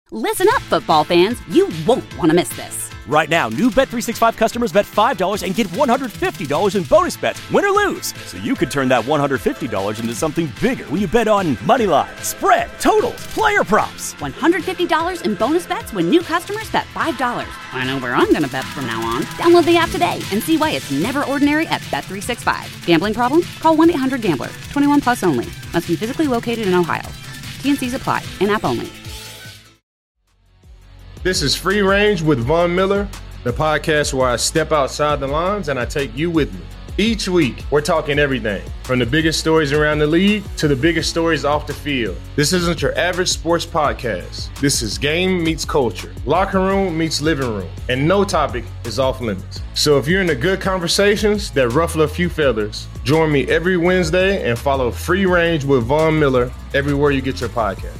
Listen up, football fans. You won't want to miss this. Right now, new Bet365 customers bet $5 and get $150 in bonus bets, win or lose. So you could turn that $150 into something bigger when you bet on money line, spread, totals, player props. $150 in bonus bets when new customers bet $5. I know where I'm going to bet from now on. Download the app today and see why it's never ordinary at Bet365. Gambling problem? Call 1-800-GAMBLER. 21 plus only. Must be physically located in Ohio. T&Cs apply. In-app only. This is Free Range with Von Miller, the podcast where I step outside the lines and I take you with me. Each week, we're talking everything, from the biggest stories around the league to the biggest stories off the field. This isn't your average sports podcast. This is game meets culture, locker room meets living room, and no topic is off limits. So if you're into good conversations that ruffle a few feathers, join me every Wednesday and follow Free Range with Von Miller everywhere you get your podcast.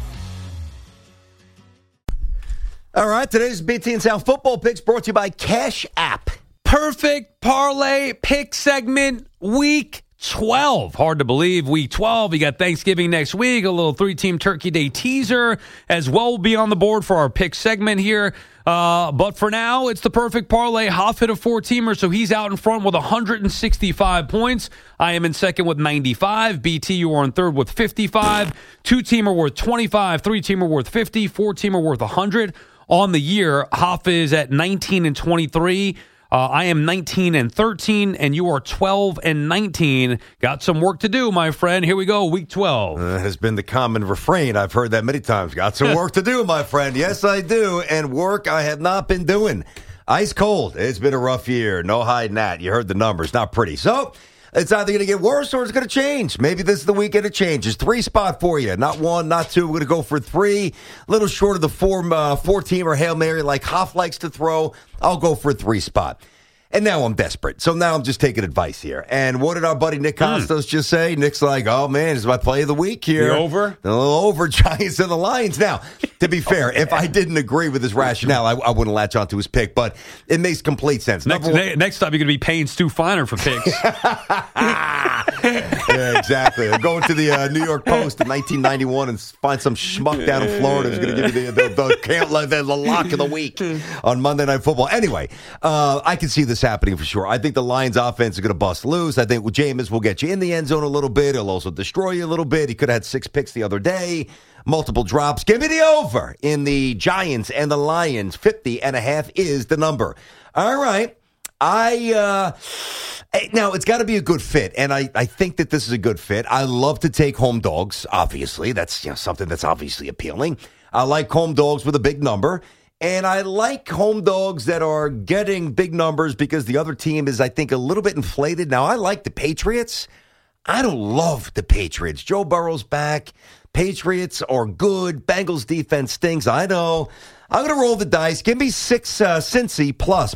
All right, today's BT and South football picks brought to you by Cash App. Perfect parlay pick segment, week 12. Hard to believe, week 12. You got Thanksgiving next week, a little 3-team Turkey Day teaser as well will be on the board for our pick segment here. But for now, it's the perfect parlay. Hoff hit a 4-teamer, so he's out in front with 165 points. I am in second with 95. BT, you are in third with 55. 2-teamer worth 25. 3-teamer worth 50. 4-teamer worth 100. On the year, Hoff is at 19 and 23. I am 19 and 13, and you are 12 and 19. Got some work to do, my friend. Here we go, week 12. That has been the common refrain. I've heard that many times. Got some work to do, my friend. Yes, I do. And work I have not been doing. Ice cold. It's been a rough year. No hiding that. You heard the numbers. Not pretty. So it's either going to get worse or it's going to change. Maybe this is the weekend it changes. 3-spot for you. Not 1, not 2. We're going to go for 3. A little short of the 4-teamer Hail Mary like Hoff likes to throw. I'll go for a 3-spot. And now I'm desperate. So now I'm just taking advice here. And what did our buddy Nick Costos just say? Nick's like, oh, man, this is my play of the week here. The over? A little over, Giants and the Lions. Now, to be fair, if I didn't agree with his rationale, I wouldn't latch onto his pick. But it makes complete sense. Next time, you're going to be paying Stu Feiner for picks. Yeah, exactly. I'm going to the New York Post in 1991 and find some schmuck down in Florida who's going to give you the lock of the week on Monday Night Football. Anyway, I can see this happening for sure. I think the Lions offense is going to bust loose. I think Jameis will get you in the end zone a little bit. He'll also destroy you a little bit. He could have had 6 picks the other day. Multiple drops. Give me the over in the Giants and the Lions. 50.5 is the number. All right. Now, it's got to be a good fit, and I think that this is a good fit. I love to take home dogs, obviously. That's something that's obviously appealing. I like home dogs with a big number, and I like home dogs that are getting big numbers because the other team is, I think, a little bit inflated. Now, I like the Patriots. I don't love the Patriots. Joe Burrow's back. Patriots are good. Bengals defense stinks. I know. I'm going to roll the dice. Give me Cincy plus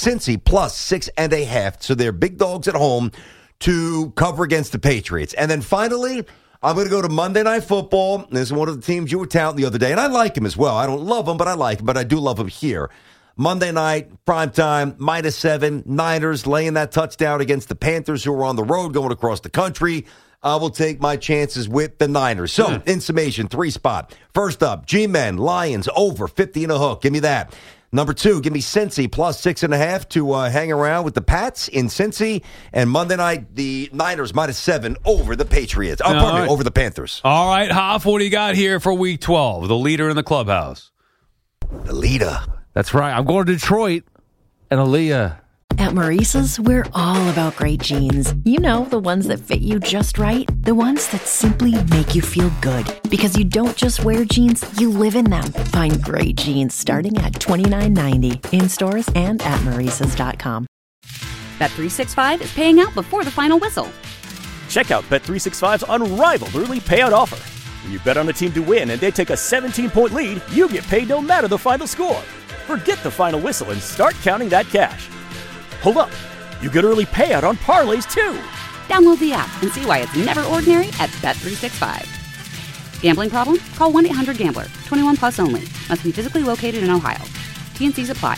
6.5. So they're big dogs at home to cover against the Patriots. And then finally, I'm going to go to Monday Night Football. This is one of the teams you were touting the other day, and I like him as well. I don't love him, but I like him, but I do love him here. Monday night, primetime, -7, Niners laying that touchdown against the Panthers, who are on the road going across the country. I will take my chances with the Niners. So, in summation, 3-spot. First up, G-Men, Lions, over 50 and a hook. Give me that. Number 2, give me Cincy, plus 6.5 to hang around with the Pats in Cincy. And Monday night, the Niners, -7 over the Patriots. Over the Panthers. All right, Hoff, what do you got here for Week 12? The leader in the clubhouse. The leader. That's right. I'm going to Detroit and Aaliyah. At Maurice's, we're all about great jeans. You know, the ones that fit you just right. The ones that simply make you feel good. Because you don't just wear jeans, you live in them. Find great jeans starting at $29.90 in stores and at Maurice's.com. Bet365 is paying out before the final whistle. Check out Bet365's unrivaled early payout offer. When you bet on a team to win and they take a 17-point lead, you get paid no matter the final score. Forget the final whistle and start counting that cash. Hold up. You get early payout on parlays, too. Download the app and see why it's never ordinary at Bet365. Gambling problem? Call 1-800-GAMBLER. 21 plus only. Must be physically located in Ohio. T&Cs apply.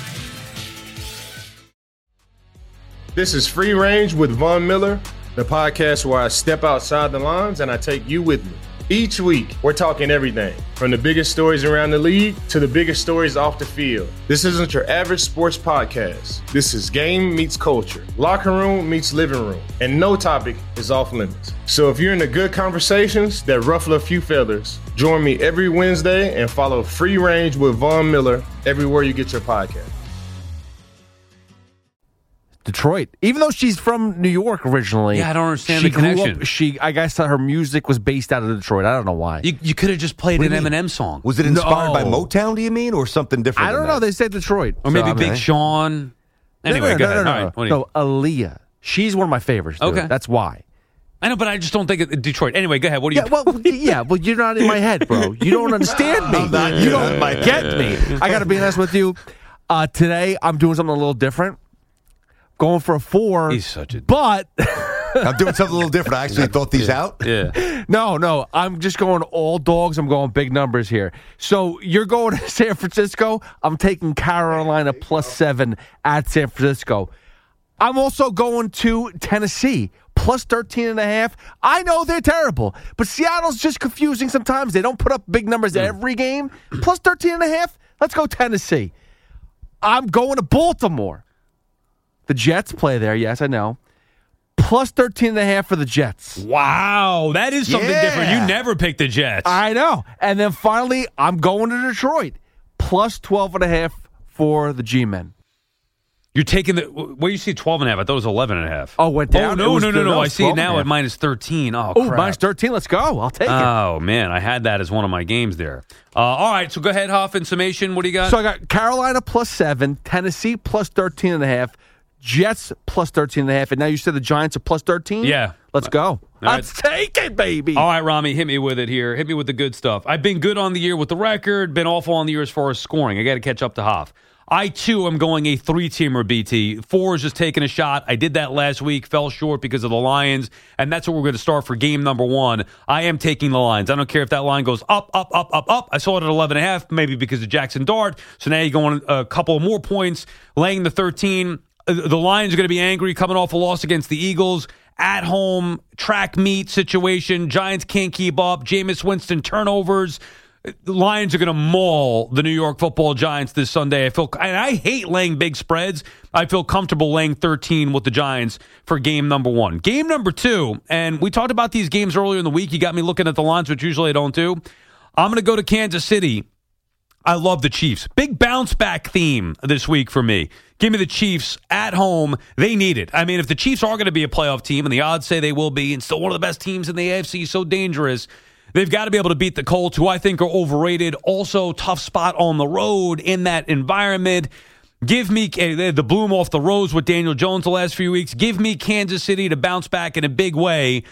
This is Free Range with Von Miller, the podcast where I step outside the lines and I take you with me. Each week, we're talking everything from the biggest stories around the league to the biggest stories off the field. This isn't your average sports podcast. This is game meets culture, locker room meets living room, and no topic is off limits. So if you're into good conversations that ruffle a few feathers, join me every Wednesday and follow Free Range with Von Miller everywhere you get your podcast. Detroit. Even though she's from New York originally. Yeah, I don't understand she the connection. Grew up, I guess her music was based out of Detroit. I don't know why. You could have just played an Eminem song. Was it inspired by No. Motown, do you mean, or something different? I don't know. They said Detroit. Or maybe So, Big Sean. Anyway, go ahead. All right, what do you- No, Aaliyah. She's one of my favorites. Dude. Okay. That's why. I know, but I just don't think it, Detroit. Anyway, go ahead. What do you? Well, you're not in my head, bro. You don't understand me. I'm not You good. don't get me. I got to be honest with you. Today, I'm doing something a little different. Going for a 4. He's such a. But I'm doing something a little different. I actually thought these out. Yeah. no, I'm just going all dogs. I'm going big numbers here. So you're going to San Francisco. I'm taking Carolina +7 at San Francisco. I'm also going to Tennessee +13.5. I know they're terrible, but Seattle's just confusing sometimes. They don't put up big numbers every game. +13.5. Let's go Tennessee. I'm going to Baltimore. The Jets play there. Yes, I know. +13.5 for the Jets. Wow, that is something Yeah. different. You never pick the Jets. I know. And then finally, I'm going to Detroit. +12.5 for the G-Men. You're taking the. Where you see 12.5? I thought it was 11.5. Oh, went down? Oh, It no. was I see it now 12.5. at -13. Oh, Oh, crap. -13. Let's go. I'll take it. Oh, man. I had that as one of my games there. All right. So go ahead, Huff, in summation. What do you got? So I got Carolina +7, Tennessee +13.5, Jets +13.5, and now you said the Giants are +13? Yeah. Let's go. right. Let's take it, baby. All right, Rami, hit me with it here. Hit me with the good stuff. I've been good on the year with the record, been awful on the year as far as scoring. I got to catch up to Hoff. I, too, am going a 3-teamer, BT. 4 is just taking a shot. I did that last week, fell short because of the Lions, and that's what we're going to start for game number 1. I am taking the Lions. I don't care if that line goes up. I saw it at 11.5, maybe because of Jackson Dart. So now you're going a couple more points, laying the 13. The Lions are going to be angry coming off a loss against the Eagles. At home, track meet situation. Giants can't keep up. Jameis Winston turnovers. The Lions are going to maul the New York Football Giants this Sunday. I hate laying big spreads. I feel comfortable laying 13 with the Giants for game number 1. Game number 2, and we talked about these games earlier in the week. You got me looking at the lines, which usually I don't do. I'm going to go to Kansas City. I love the Chiefs. Big bounce back theme this week for me. Give me the Chiefs at home. They need it. I mean, if the Chiefs are going to be a playoff team, and the odds say they will be, and still one of the best teams in the AFC, so dangerous, they've got to be able to beat the Colts, who I think are overrated. Also, tough spot on the road in that environment. Give me the bloom off the rose with Daniel Jones the last few weeks. Give me Kansas City to bounce back in a big way,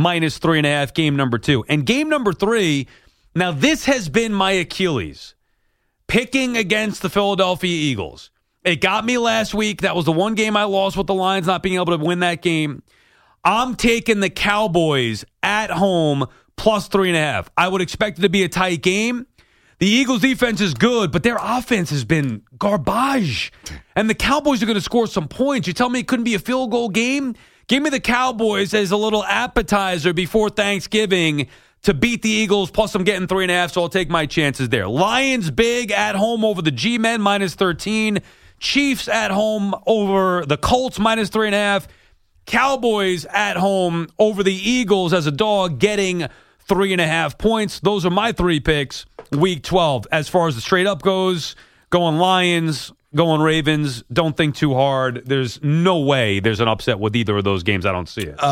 -3.5, game number 2. And game number 3, now this has been my Achilles. Picking against the Philadelphia Eagles. It got me last week. That was the one game I lost with the Lions not being able to win that game. I'm taking the Cowboys at home +3.5. I would expect it to be a tight game. The Eagles' defense is good, but their offense has been garbage. And the Cowboys are going to score some points. You tell me it couldn't be a field goal game? Give me the Cowboys as a little appetizer before Thanksgiving to beat the Eagles, plus I'm getting 3.5, so I'll take my chances there. Lions big at home over the G-Men, -13. Chiefs at home over the Colts, -3.5. Cowboys at home over the Eagles as a dog, getting 3.5 points. Those are my 3 picks, week 12. As far as the straight up goes, going Lions, going Ravens. Don't think too hard. There's no way there's an upset with either of those games. I don't see it.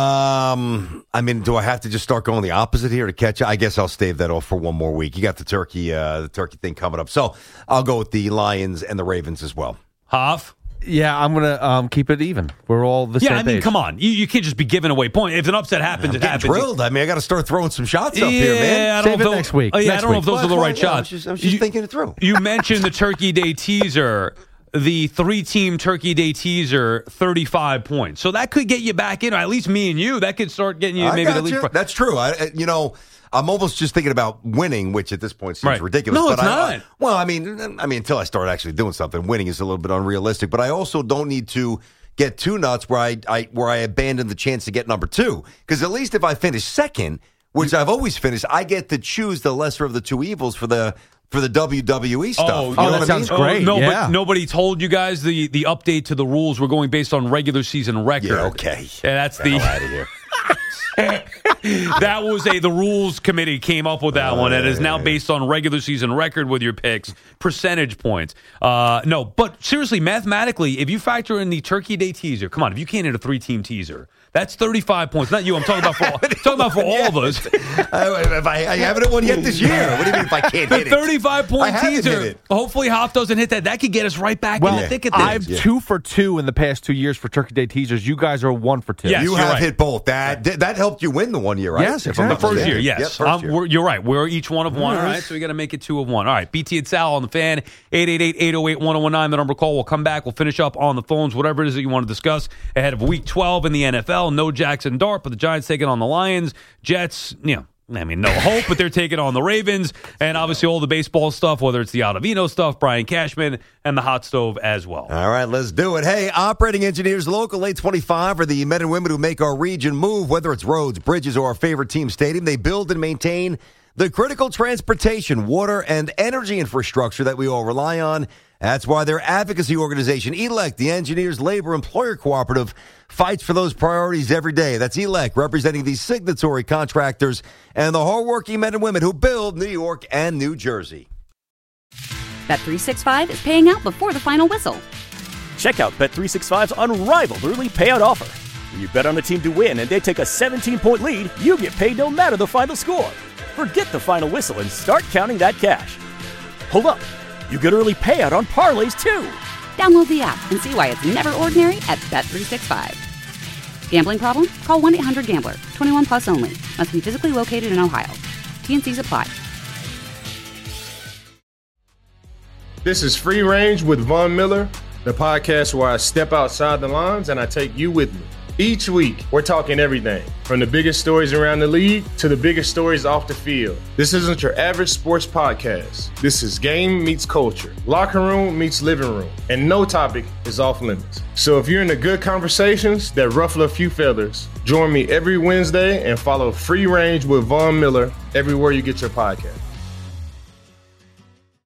I mean, do I have to just start going the opposite here to catch it? I guess I'll stave that off for one more week. You got the turkey thing coming up. So I'll go with the Lions and the Ravens as well. Hoff? Yeah, I'm going to keep it even. We're all the same Yeah, I mean, page. come on. You can't just be giving away points. If an upset happens, I'm it getting happens. drilled. I mean, I got to start throwing some shots up here, man. I don't Save know it if next week. Oh, yeah, Next I don't know week. if those are the right Yeah, shots. I was just thinking it through. You mentioned the Turkey Day teaser, the 3-team Turkey Day teaser, 35 points. So that could get you back in, or at least me and you. That could start getting you maybe the lead. That's true. I'm almost just thinking about winning, which at this point seems Right. ridiculous. No, but it's not. Well, I mean, until I start actually doing something, winning is a little bit unrealistic. But I also don't need to get too nuts where I abandon the chance to get number 2. Because at least if I finish second, which I've always finished, I get to choose the lesser of the two evils for the WWE stuff. Oh, You know that what I sounds mean? great. No, yeah. but nobody told you guys the update to the rules. We're going based on regular season record. Yeah, okay. Yeah, that's Get the hell out of here. that was the rules committee came up with that one. It is now based on regular season record with your picks, percentage points. No, but seriously, mathematically, if you factor in the Turkey Day teaser, come on, if you can't hit a 3-team teaser, that's 35 points. Not you. I'm talking about for all of us. I haven't hit one yet this year. What do you mean if I can't The hit it? 35-point I haven't hit teaser. it. Hopefully, Hoff doesn't hit that. That could get us right back in the thick of I'm things. 2 for 2 in the past 2 years for Turkey Day teasers. You guys are 1 for 2. Yes, You you're have right. hit both. That helped you win the 1 year, right? Yes, If I'm The not first mistaken. year, yes. Yep, first year. You're right. We're each one of one. All right, so we got to make it 2 of 1. All right, BT and Sal on the Fan, 888-808-1019, the number call. We'll come back. We'll finish up on the phones, whatever it is that you want to discuss ahead of Week 12 in the NFL. No Jackson Dart, but the Giants taking on the Lions. Jets, no hope, but they're taking on the Ravens. And obviously all the baseball stuff, whether it's the Ottavino stuff, Brian Cashman, and the hot stove as well. All right, let's do it. Hey, Operating Engineers Local 825 are the men and women who make our region move, whether it's roads, bridges, or our favorite team stadium. They build and maintain the critical transportation, water, and energy infrastructure that we all rely on. That's why their advocacy organization, ELEC, the Engineers Labor Employer Cooperative, fights for those priorities every day. That's ELEC, representing the signatory contractors and the hardworking men and women who build New York and New Jersey. Bet365 is paying out before the final whistle. Check out Bet365's unrivaled early payout offer. When you bet on a team to win and they take a 17-point lead, you get paid no matter the final score. Forget the final whistle and start counting that cash. Hold up. You get early payout on parlays, too. Download the app and see why it's never ordinary at Bet365. Gambling problem? Call 1-800-GAMBLER. 21 plus only. Must be physically located in Ohio. T&Cs apply. This is Free Range with Von Miller, the podcast where I step outside the lines and I take you with me. Each week, we're talking everything from the biggest stories around the league to the biggest stories off the field. This isn't your average sports podcast. This is game meets culture, locker room meets living room, and no topic is off limits. So if you're into good conversations that ruffle a few feathers, join me every Wednesday and follow Free Range with Von Miller everywhere you get your podcast.